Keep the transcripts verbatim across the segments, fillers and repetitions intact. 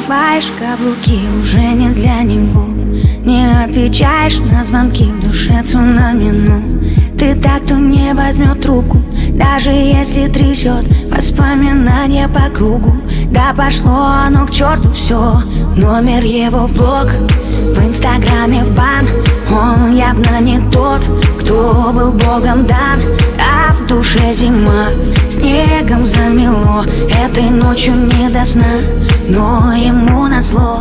надеваешь каблуки, уже не для него. Не отвечаешь на звонки, в душе цунами, ну ты так, кто не возьмет трубку, даже если трясет воспоминания по кругу. Да пошло оно к черту все, номер его в блог, в инстаграме в бан. Он явно не тот, кто был богом дан. А в душе зима, снегом замело. Этой ночью не до сна, но ему назло.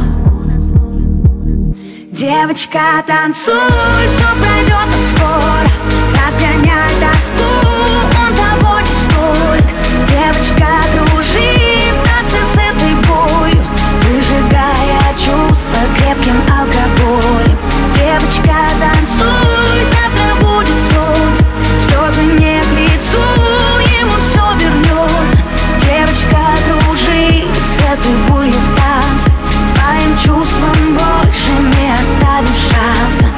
Девочка, танцуй, все пройдет так скоро. Разгоняй тоску, он того не стоит. Девочка, кружи в танце с этой болью, выжигая чувства крепким алкоголем. Девочка, танцуй, завтра будет солнце, слезы не к лицу, ему все вернется. Девочка, кружи с этой болью в танце, своим чувством больше не оставишь шанса.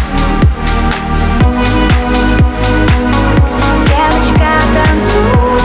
Девочка, танцуй.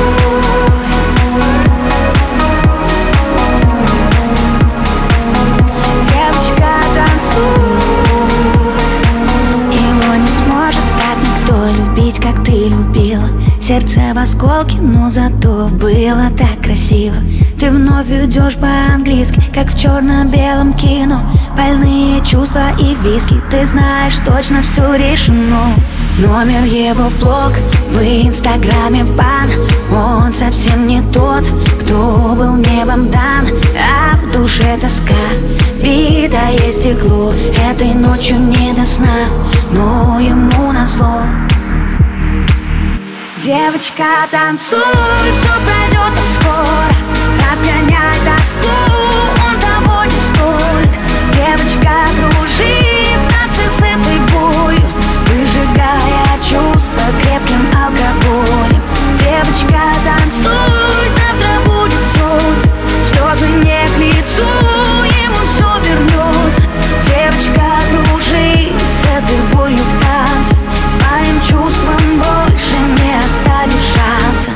Девочка, танцуй. Его не сможет так никто любить, как ты любила. Сердце в осколке, но зато было так красиво. Ты вновь идешь по-английски, как в черно-белом кино. Больные чувства и виски, ты знаешь, точно все решено. Номер его в блог, в инстаграме в бан. Он совсем не тот, кто был небом дан. А в душе тоска, битое стекло. Этой ночью не до сна, но ему назло. Девочка, танцуй, все пройдет так скоро. Разгоняй тоску, он того не стоит. Девочка, кружи в танце с этой болью, выжигая чувства крепким алкоголем. Девочка, танцуй, завтра будет солнце, слезы не к лицу, ему все вернется. Девочка, кружи с этой болью в танце, своим чувством больше не оставишь шанса.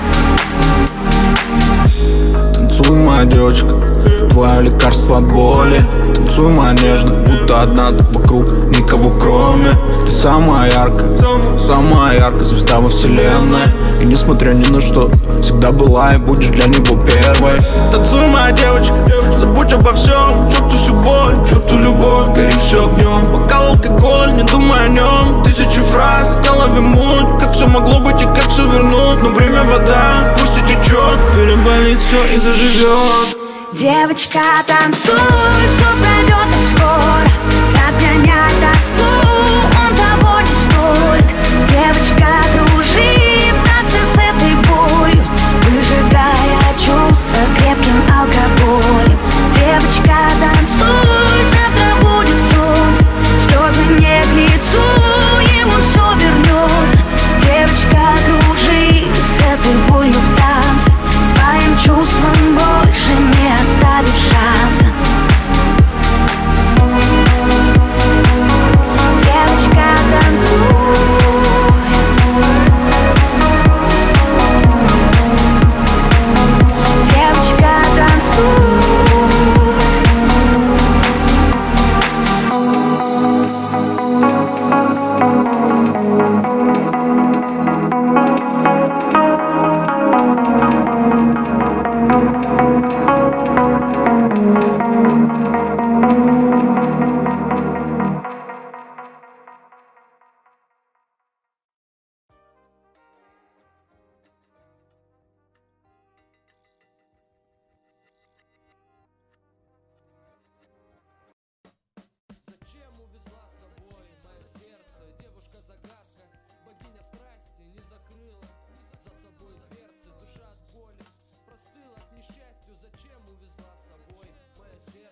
Танцуй, моя девочка, твое лекарство от боли. Танцуй, моя нежная, будто одна тут вокруг, никого кроме. Ты самая яркая, самая яркая звезда во вселенной. И несмотря ни на что, всегда была и будешь для него первой. Танцуй, моя девочка, забудь обо всем, черту всю боль, черту любовь, гори все огнем. Бокал алкоголь, не думай о нем. Тысячу фраз, в голове муть, как все могло быть и как все вернуть. Но время вода, пусть и течет, переболит все и заживет. Девочка, танцуй, все пройдет так скоро. Разгоняй тоску, он того не стоит. Девочка, кружи в танце с этой болью, выжигая чувства крепким алкоголем. Девочка, танцуй, завтра будет солнце, слезы не к лицу, ему все вернется. Девочка, кружи с этой болью в танце, своим чувством больше не оставишь шанса. Девочка, танцуй. Девочка, танцуй. Зачем увезла с собой? Мое сердце